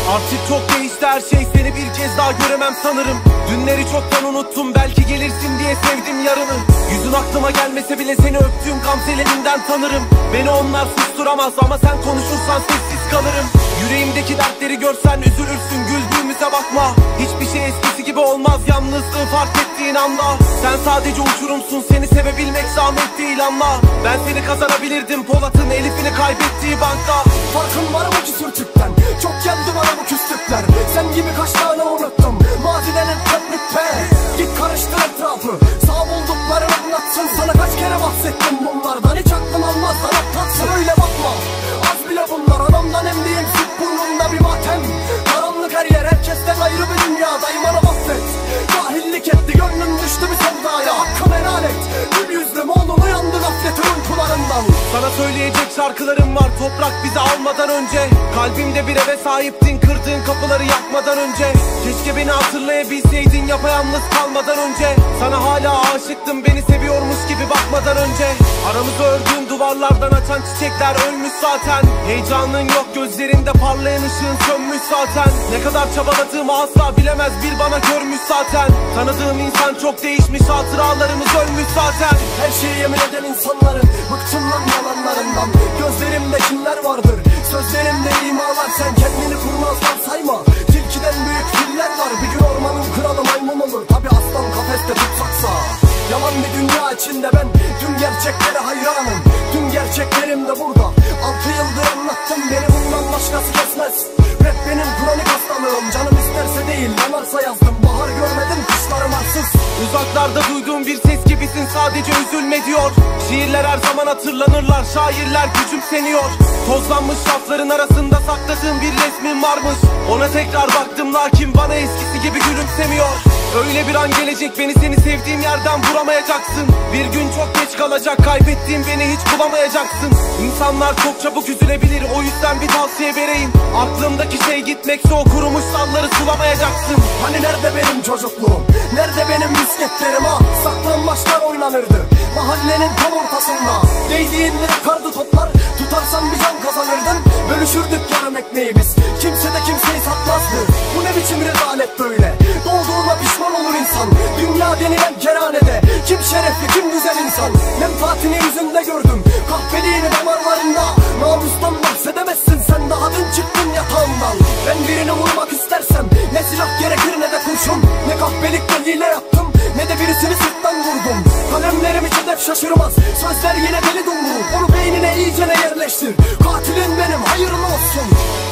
Artık çok değişti her şey, seni bir kez daha göremem sanırım. Dünleri çoktan unuttum, belki gelirsin diye sevdim yarını. Yüzün aklıma gelmese bile seni öptüğüm gamzelerinden tanırım. Beni onlar susturamaz ama sen konuşursan sessiz kalırım. Yüreğimdeki dertleri görsen üzülürsün, güldüğümüze bakma. Hiçbir şey eskisi gibi olmaz, yalnızlığı fark ettiğin anda. Sen sadece uçurumsun, seni sevebilmek zahmet değil ama ben seni kazanabilirdim, Polat'ın Elif'ini kaybettiği bankta. Farkın var mı ki sürtükten? Çok geldi bana bu küslükler. Sen gibi kaç tane unuttum, maziden etletlikte. Git karıştır etrafı, sağ bulduklarını anlatsın. Sana kaç kere bahsettim bunlardan, hiç aklın almaz sana tatsın. Öyle bakma, az bile bunlar. Adamdan emdiğim süt burnunda bir matem. Karanlık her yer, herkesten ayrı bir dünya. Dayımana affet, cahillik etti, gönlüm düştü bir sevdaya. Hakkını helal et, gül yüzlüm oğlum uyandı gafletin uykularından. Sana söyleyecek şarkılarım var, toprak bizi almadan önce. Kalbimde bir eve sahiptin, kırdığın kapıları yakmadan önce. Keşke beni hatırlayabilseydin yapayalnız kalmadan önce. Sana hala aşıktım, beni seviyormuş gibi bakmadan önce. Aramızı ördüğün duvarlardan açan çiçekler ölmüş zaten. Heyecanın yok gözlerinde, parlayan ışığın sönmüş zaten. Ne kadar çabaladığımı asla bilemez bir bana görmüş zaten. Tanıdığım insan çok değişmiş, hatıralarımız ölmüş zaten. Her şeyi yemin eden insanların, bıktım lan yalanlarından. Gözlerimde kimler vardır, sözlerimde imalar. Sen kendini kurnazdan sayma, tilkiden büyük filler var. Bir gün ormanın kralı maymun olur, tabi aslan kafeste tutsaksa. Yalan bir dünya içinde ben tüm gerçeklere hayranım. Tüm gerçeklerim de burada, 6 yıldır anlattım, beni bundan başkası kesmez. Rap benim kronik hastalığım, canım isterse değil yanarsa yazdım. Bahar görmedim, kışlarım arsız. Uzaklarda duyduğum bir ses gibisin, sadece üzülme diyor. Şiirler her zaman hatırlanırlar, şairler küçümseniyor. Tozlanmış rafların arasında sakladığım bir resmin varmış. Ona tekrar baktım lakin bana eskisi gibi gülümsemiyor. Öyle bir an gelecek, beni seni sevdiğim yerden vuramayacaksın. Bir gün çok geç kalacak, kaybettiğim beni hiç bulamayacaksın. İnsanlar çok çabuk üzülebilir, o yüzden bir tavsiye vereyim. Aklımdaki şey gitmekse o kurumuş dalları sulamayacaksın. Hani nerede benim çocukluğum, nerede benim misketlerim ha? Saklambaçlar oynanırdı mahallenin tam ortasında. Değdiğinde kardı toplar, tutarsan bir can kazanırdın. Bölüşürdük yarım ekmeğimiz, kimse de kimseyi satmazdı. Bu ne biçim rezalet böyle, doğduğuna pişman olur insan. Dünya denilen kerhanede kim şerefli kim güzel insan. Menfaatini yüzünde gördüm, kahpeliğini damarlarında. Namustan bahsedemezsin sen, daha dün çıktın yatağımdan. Ben birini vurmak istersem ne silah gerekir ne de kurşun. Ne kahpelikle hile yaptım, ne de birisini sırttan vurdum. Kalemlerim hiç hedef şaşırmaz, sözler yine deli dumru. Onu beynine iyicene yerleştir, katilin benim hayırlı olsun.